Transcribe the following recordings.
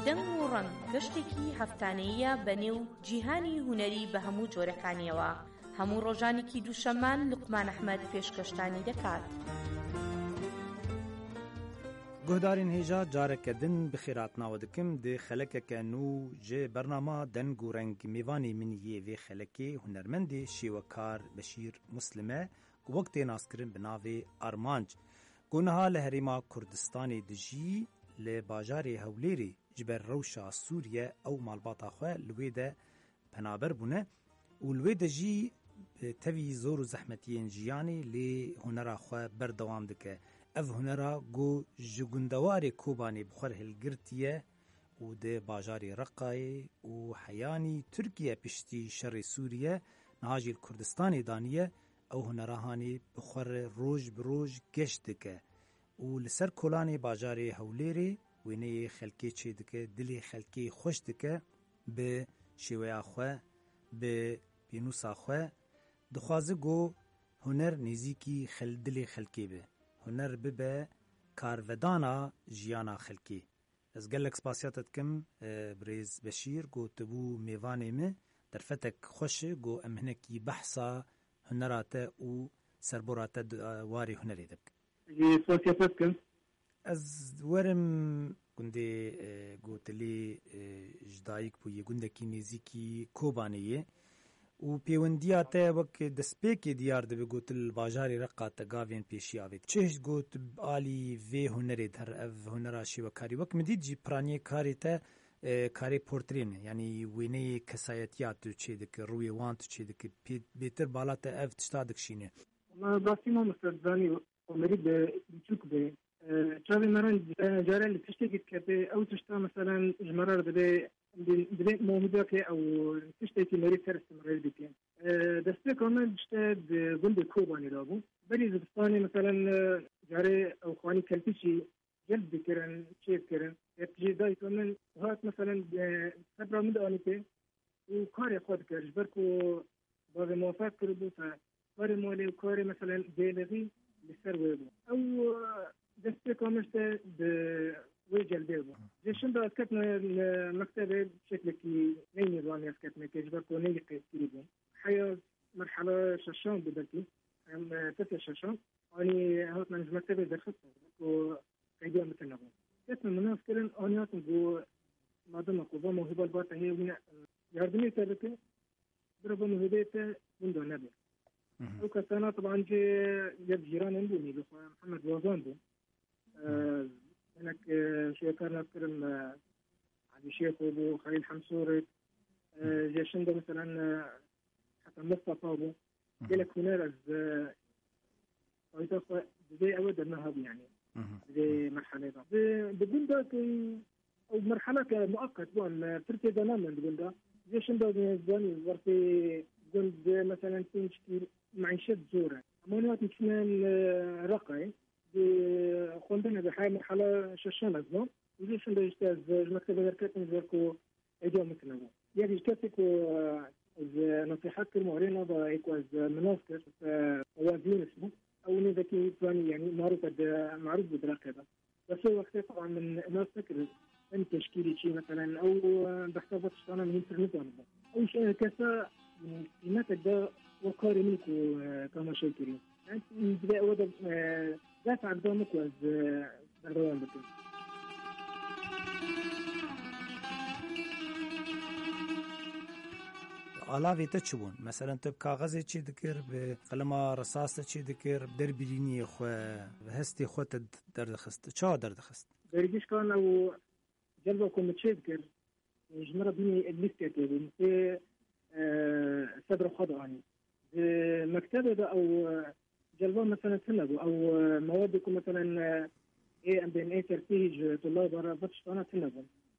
دەنگ و ڕەنگ گەشتێکی هەفتانەیە بەنێو جیهانی هونەری بە هەموو جۆرەکانیەوە. هەموو ڕۆژانێکی دووشەممان لوقمان ئەحمەد پێشکەشتانی دەکات. گهدارین هێژا جارێکە دن بخێراتناوە دکم دێ خەلەکەکە نو جێ بەرنامە دەنگ و ڕەنگ میوانی منیە وێ خەلەکێ هونەرمەندێ شێوەکار بەشیر موسلمە وەک تێناسکردن بە ناوێ ئارمانج گونەها لە هەرێما کوردستانی دژی لە باژارێ هەولێرێ ji ber rewşa Sûriye ew malbata xwe li wê de penaber bûne û li wê de jî tevî zor û zehmetiyên jiyanê lê hunera xwe berdewam dike. Ev hunera got ji gundewarê Kobanê bi xwe hilgirtiye û di bajarê Reqqayê û heyanî Tirkiye piştî şerê Sûriye niha jî li Kurdistanê daniye ew hunera hanê bi xwe re roj bi roj geş dike û li ser kolanê bajarê Hewlêrê wêneyê xelkê çê dike, dilê xelkê xweş dike, bi şêweya xwe, bi pênûsa xwe dixwaze got huner nêzîkî dilê xelkê be. Huner bibe karvedana jiyana xelkê. Ez gelek spasiya te dikim birêz Beşîr got tibû mêvanê me derfetek xweş e got em hinekî behsa hunera te û serbora te warê hunerê de bikin. Spasiya te dikim. Ez werim gundê gotilê ji dayîk bûyê gundekî nêzîkî Kobaneyê û pêwendiya te wek destpêkê diyar dibe gotil bajarê Reqqa te gavên pêşî avê. Çi got alî vê hunerê her ev hunera şêwekarî wek min dît jî piraniyê karê te karê portrê ne yanî wêneyê kesayetiya tu çê dike rûyê wan tu çê dike bêtir bala te ev tişta dikişîne. Basî mamoste zanî Omerî be biçûk be çavê me re caran li tiştekî dikete ew tişta meselan ji me re dibe mamûdeke ew tiştekî merî ser istimrarî dike. Destpêka me işte di gundê Kobanê de bû. Berî zivistanê meselan carê ew xwanî kelpîşî celb dikirin, çê dikirin. Jî dayîka min hat meselan sebra min de anîte û karê xwe dikir ji ber ku bavê muwafaq kiribû te karê malê û karê meselan bêlexî li ser wê bû. Ew destpêka me işte di wê celbê bû. Jê şinda ez ketme li mektebê şeklekî neynî zanî ez ketmekê ji ber ku neyê qeydkirî bû. Heya merhela şeşan bû belkî em tesê şeşan anî hatmen ji mektebê derxistin ku qeydiyan bikin nebû. Ketme min kirin anî hatin bû madema ku va mawhîbal bate heye wî yardimê te bike bira va mawhîbê te winda nebe. Ew kesana taban jê yek jîranên bû nî Mihemed Wazan bû. Hinek şêwekar nevkirin Ali Şêxo bû, Xelîl Hemsûrê jê şinda meselan Hesen Mustafa bû. Gelek huner ez payîta xwe divê ew de nehabû yanî divê merhelê de. Di gunda ku ew merheleke muaqqet bû em Tirkiyeyê de namin di gunda. Jê şinda zanî wertê gund meselan pênc معيشات زورة. أمانات مثل رقعي خوندنا بحي مرحلة ششان أزمان وزي شنو يجتاز المكتبة دركات نزاركو إيجا مثله يعني يجتازكو نصيحات كالمعرين هذا يكواز مناسكر وازين اسمه أو نذكي ثاني يعني معروف بدراك هذا بس هو وقتها طبعا من الناس فكر أن تشكيلي شيء مثلا أو بحسابات اشتغلنا من الانترنت أو شيء كسا قيمتك ده وقاري منكو كما شاكرين يعني بدأ وضع دافع قدامك وز بالروان بكم Alavê te çi bûn? Mesela tu bi kaxezê çê dikir, bi qelema risas te çê dikir, bi derbirîniyê xwe, bi hestê xwe te derdixist. Çawa derdixist? Dergîşkan ew celba ku min çê dikir ji me re bînî lîstekê bû tê sebra xwe de anî. مكتبة أو جلبان مثلا سنة أو موادكم مثلا إيه أم بين إيه ترتيج طلاب برا بتشتغل سنة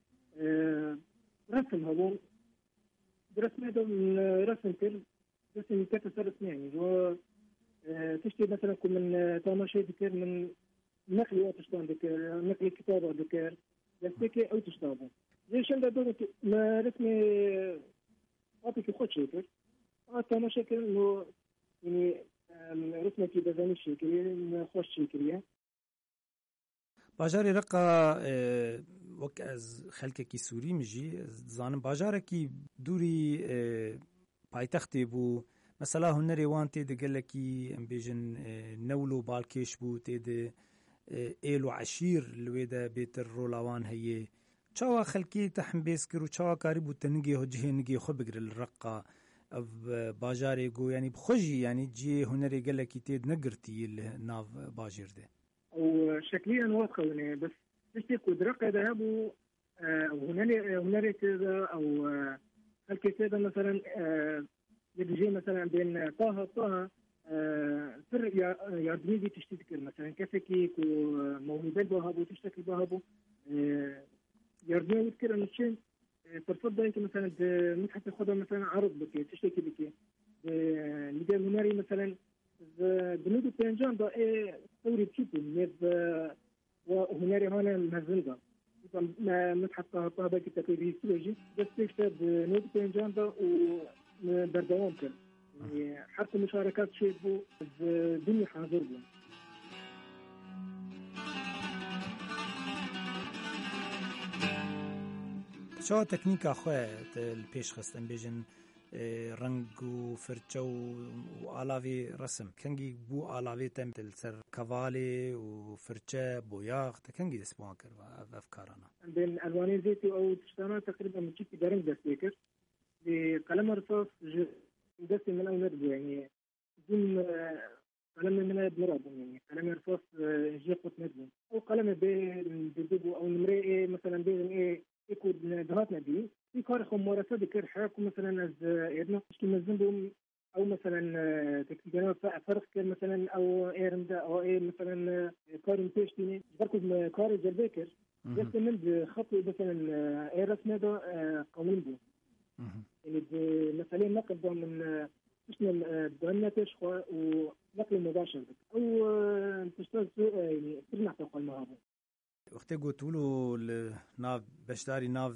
رسم هذول برسمه ده رسم كل رسم كتسر رسمي يعني جو تشتي مثلا كم من تماشي ذكر من نقل وقت تشتغل ذكر نقل كتابة ذكر يستكي أو تشتغل ليش عند دول ما رسمي أعطيك خد شكل تماشي كل إنه يعني رسمك بزاني شكلي خوش شكليه باجاري رقا وەک ئەز خەلکێکی سووری مژی زانم باژارێکی دووری پایتەختێ بوو مەسەلا هونەرێ وان تێدە گەلێکی ئەم بێژن نەول و باڵکێش بوو تێدە ئێل و عەشیر لوێدە بێتر ڕۆڵاوان هەیە چاوا خەلکی تەحمبێز کرد و چاوا کاری بوو تەنگێ هۆجهێ نگێ خۆ بگرە ڕقا ئەو باژارێ گۆ ینی بخۆژی ینی جێ هونەرێ گەلێکی تێد نەگرتی ناو باژێردێ وشكليا واضحة بس تشتكي درقة هبو هنالي كذا أو هل كذا مثلا يجي مثلا بين طه سر يردني دي تشتكي مثلا كفكي وموهبات بهابو تشتكي بهابو يردني يذكر إن الشيء ترفض أنت مثلا متحف خدها مثلا عرض بكي تشتكي بكي نجا هنالي مثلا بنودو بينجان دا ثوري بشيبو نيب وهناري هانا مهزندا متحف طابا كي تكوي سيوجي بس تكتب بنودو بينجان دا وبردوام كان حتى مشاركات شيء بو الدنيا حاضر بو شو تكنيكا خوات البيش خستن بيجن رنگ و فرچه و آلاوی رسم کنگی بو آلاوی تم دل سر کوالی و فرچه بویاغ تکنگی دست بوان کرد و افکارانا بين الواني زيتي او تشتانا تقريبا من شيء درنج دست بيكر بقلم رصاص دستي من اول نرد يعني دون قلم من بنرد يعني قلم رصاص جي قط ندم او قلم بيدبو او نمري مثلا بين يكون دهاتنا دي في كارخ ممارسة ذكر حاكم مثلا از إيرنا مش كمزنبهم أو مثلا تكتيكنا فرق مثلا أو إيرندا أو إيه مثلا كارم تشتيني بركض كار جلبكر بس من خط مثلا إيرس ماذا قانون بو يعني مثلا نقد من إحنا بدنا تشخوا ونقل مباشر أو تشتغل يعني ترجع تقول ما هذا وقتی گوتولو ناو بشداری ناو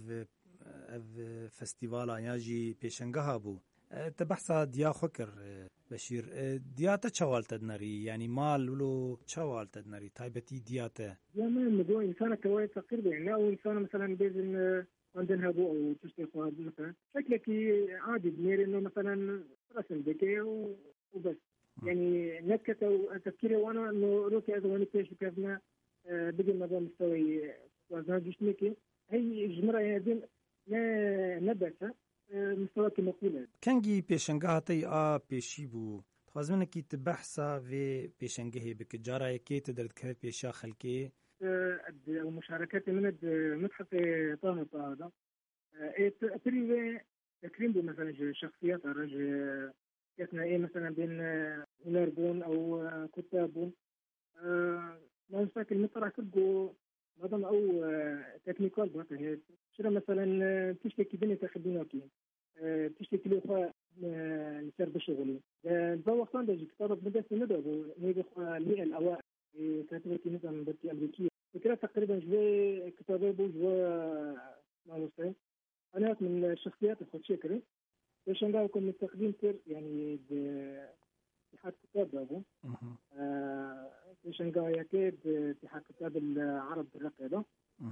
فستیوالا یاجی پیشنگه ها بو تبحثا دیا خوکر بشیر دیاتا چوال تدنری یعنی مال ولو چوال تدنری تایبتی دیاتا ما مدو انسان كواي تقريبا يعني او انسان مثلا بيزن عندنا ابو او تشتغل مثلا شكلك عادي بنير انه مثلا رسم بكي وبس يعني نكت او تفكيري وانا انه روكي هذا وانا كيش كيفنا بقي الموضوع مستوي وزن جسمك هي جمرة هذين لا نبتة مستوى كمقولة كنجي بيشنجاتي بيشي بو خوازمنا كي تبحثا في بيشنجه بك جارة كي تدرت كه بيشا خلكي المشاركات من متحف طه هذا تري تكريم بو مثلا شخصيات الرجل كيفنا ايه مثلا بين هنربون او كتابون ما نساك المطرح كله نظام او تكنيكال بقى شرا مثلا تشتكي بني تاخذينها كي تشتكي له خا يصير بشغلي ده وقتان ده كتابة بدأ سنده نيجي المئة الأوائل كاتبة نظام برتي أمريكية فكرة تقريبا جوا كتابة بو جوا ما نساك أنا من الشخصيات الخد شكري باش نقولكم التقديم كر يعني اتحاد كتاب أبو باش نقول أكيد اتحاد كتاب العرب بالرقابة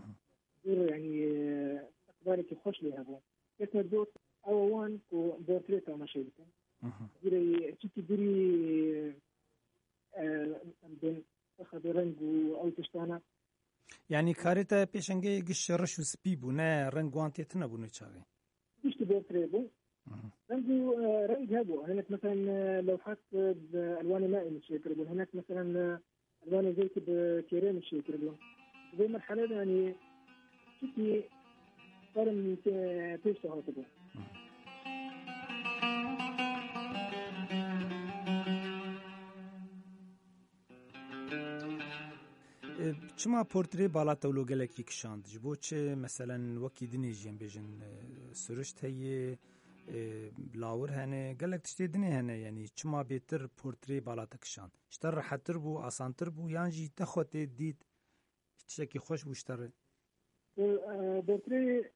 يعني أخبارك يخش لي هذا كيف ندوت أوان كو بورتريت أو مشاهدة ديري تشتي ديري بين أخذ رنجو أو تشتانا يعني كاريتا بيشنجي قش رشو سبيبو نا رنجوانتي تنبو نتشاغي تشتي بورتريبو رنجو رنج هابو هناك مثلا لوحات بألوان مائي متشكربون هناك مثلا ألوان زيت بكيرين متشكربون زي مرحلة يعني شتي صار من تيشتو هاتبو چما پورتری بالا تولو گلکی کشاند جبو چه مثلا وکی دنیجیم بیجن سرشت هی لاور هنه گلک تشتی دنی هنه یعنی چما بیتر پورتری بالا تکشاند شتر راحتر بو آسانتر بو یعنی تخوت دید چکی خوش بو شتر بورتری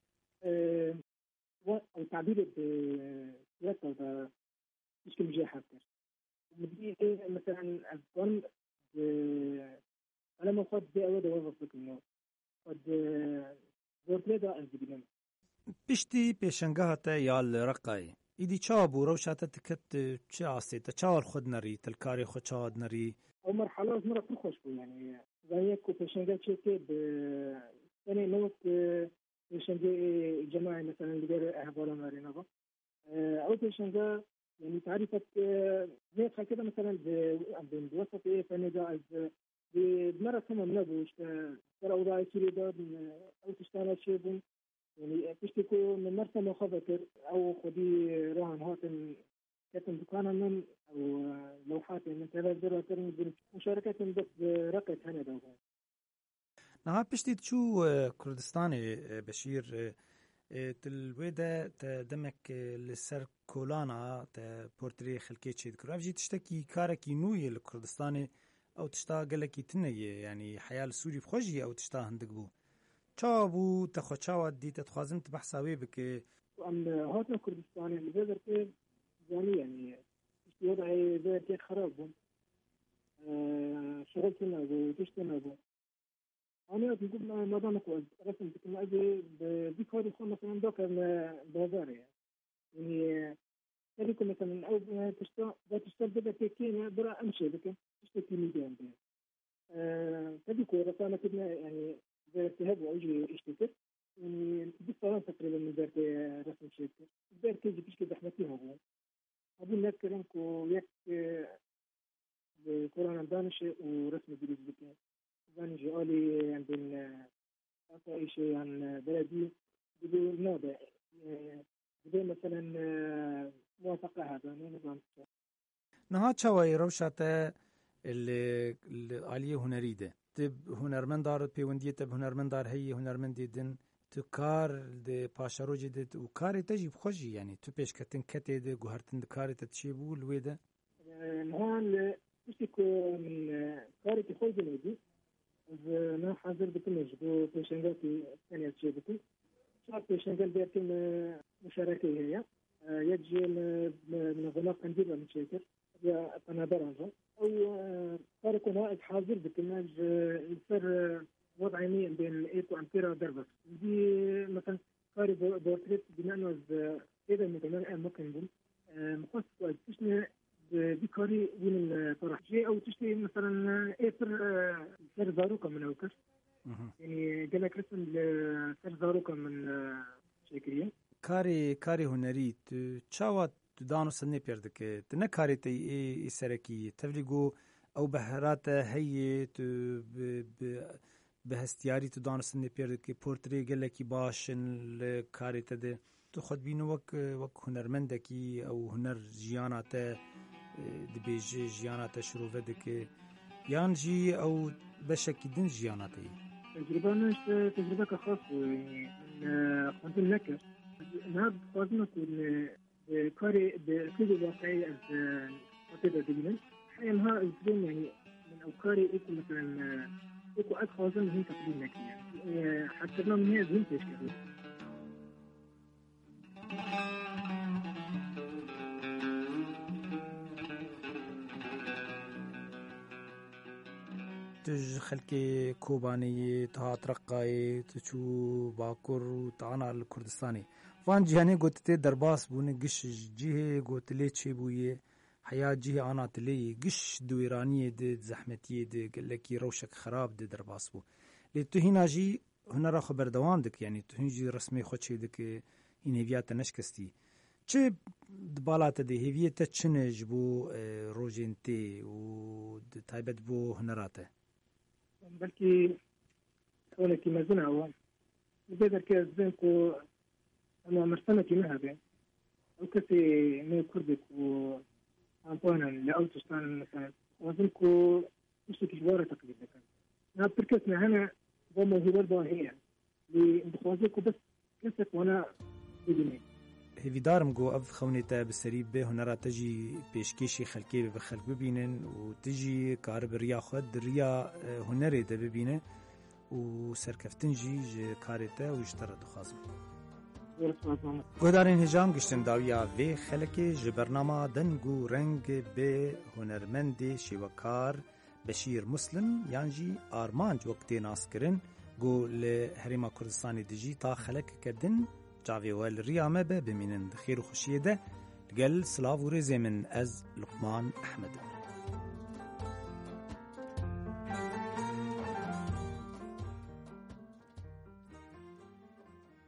او تعبير بثلاثة مش كمجيه حتى مدي مثلا الظن أنا ما خد بأود وظف لكم خد بورتريدا از دبيان پشتی پیشنگاه تا یال رقای ایدی چا بو روشات تکت چه عاصی تا چا خود نری تلکاری خود چاد نری او مرحله از مرة خوش بو يعني زي كو بيشنجا تشيكي ب يعني نوت بيشنجا جماعي مثلا اللي دار اهبالا مارينا او بيشنجا يعني تعرفت زي كده مثلا بوسط ايه فنجا از بمرة ثم منبوش ترى اوضاع سوري دا او تشتانا شيبون يعني تشتكو من مرسى مخابكر او خدي راهن هاتن كاتم دكانا من او لوحات من 3 درهم مشاركة بس رقت هنا دوها نها پشتی چو کردستان بشیر تلویده دمک لسر کولانا تا پورتری خلکی چید کرد افجی تشتکی کارکی نوی لکردستان او تشتا گلکی تنیه یعنی حیال سوری بخوشی او تشتا هندگ بو چا بو تخو چاوا دی تتخوازم تبحثاوی بکه ام هاتنا كردستان اللي بقدر كيف يعني وضعي زي كيف خراب شغلتنا وتشتنا أنا بقول ما دام كويس رسم تكون أجي بديك هذه خلنا مثلا دوكر بازارية يعني تريكم مثلا أو تشتغل بدأ كينا برا أمشي بك تشتكي ميدان بيه تريكم رسالة كنا يعني زي التهاب وأجي اشتكت يعني بس فرنسا تقريبا من دارت رسم شركة دار كيجي بيشكي زحمتي هو أقول لك كلامكو يك بكورونا دانش ورسم جديد بك دانش آلي عندنا أعطى شيء عن بلدي بدون نابع بدون مثلا موافقة هذا نظام نها چاوی روشات العالیه هنری ده تب هنرمندار پیوندیه تب هنرمندار هی هنرمندی دن تو کار ده پاشاروجی ده و کاری تجیب خوشی یعنی تو پیش کتن کتی ده گوهرتن ده کاری تچی بو لوی ده نهان تشتكو من كاري خوجي نودي أنا حاضر بكل جبو بيشنجاتي ثانية تشي بكل شاب بيشنجال بيركن مشاركة هي يجي من غلاق قنديل من شيكر يا قنابر أو كاري نائب حاضر بكل يصير وضعي بين إيكو أمبيرا دربس دي مثلا كاري بورتريت بنانوز إذا مثلا ممكن بون مخصص تشني بكاري وين الطرح جي أو تشتي مثلا إيتر سر زاروكا من أوكس يعني قالك رسم سر زاروكا من شاكرية کاری هنری تو چاوات تو دانو سنی پیرده که تو نکاری تی ای سرکی تفلیگو او بهرات هی تو به هستیاری تو دانو سنی پیرده که پورتری گله کی باشن کاری تده تو خود بینو وک هنرمنده کی او هنر جیانات دبیجی جیانات شروع دکه یان جی او بشکی دن جیاناتی تجربة مش تجربة خاصة يعني خنت النكر نهاب قادمة كاري بكل واقعية قتيبة دقيقا حيا نها الزبون يعني من أو كاري إيكو مثلا إيكو أدخل زن هين تقديم نكي يعني حتى لهم هي زين تشكري تج خلکی کوبانی تهات رقای تچو باکر و تعانا الکردستانی وان جهانی گوتته درباس بونه گش جیه گوتله چه بویه حیات جیه آنا تلی گش دویرانی ده زحمتیه ده گلکی روشک خراب ده درباس بو لی تو هینا جی هنرا خبر دوان دک یعنی تو هنجی رسمی خود چه دک این هیویات نشکستی چه دبالات ده هیویت چنج بو روجنتی و تایبت بو هنراته بلكي كونك مازلنا هو بقدر كي زينكو أنا مرسمتي مهبة وكسي مي كردك و أنطوانا لأوتوستان مثلا وزنكو مش كجوارة تقريبا أنا بركزنا هنا ضمن هي برضه هي لبخوازيكو بس كسك وأنا بدوني هیویدارم گو اف خونیتا بسری به هنرا تجی پیشکشی خلکی به خلق ببینن و تجی کار بریا خود ریا هنری ده ببینه و سرکفتن جی کارتا و اشترا دخوازم گودارین هجام گشتن داویا وی خلکی جبرنامه دنگو رنگ به هنرمند شیوکار بشیر مسلم یانجی آرمانج وقتی ناس کرن گو لهریما کردستانی دیجی تا خلک کردن جاوی ول ریامه به بمینن خیر و خوشیه ده گل سلاو و رزی من از لقمان احمد.